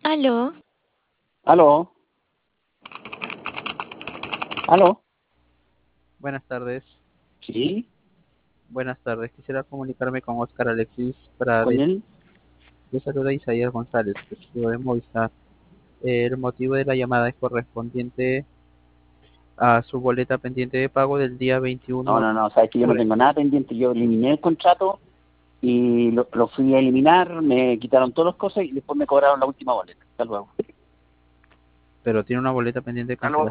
Aló, Aló, aló, Buenas tardes. sí, Buenas tardes. Quisiera comunicarme con Oscar Alexis para con él. de salud a Isaías González, que es de Movistar. El motivo de la llamada es correspondiente a su boleta pendiente de pago del día No, 21 no, de no, sabes que yo no octubre. tengo nada pendiente. Yo eliminé el contrato y lo fui a eliminar, me quitaron todas las cosas y después me cobraron la última boleta. Hasta luego. Pero tiene una boleta pendiente de Aló. cancelación.